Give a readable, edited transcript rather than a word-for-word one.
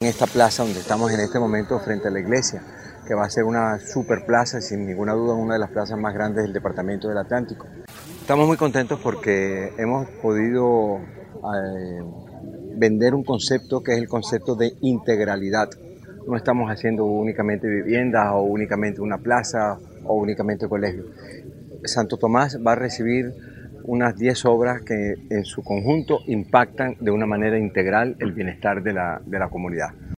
En esta plaza donde estamos en este momento frente a la iglesia, que va a ser una super plaza, sin ninguna duda una de las plazas más grandes del departamento del Atlántico. Estamos muy contentos porque hemos podido vender un concepto que es el concepto de integralidad. No estamos haciendo únicamente viviendas o únicamente una plaza o únicamente colegios. Santo Tomás va a recibir unas 10 obras que en su conjunto impactan de una manera integral el bienestar de la comunidad.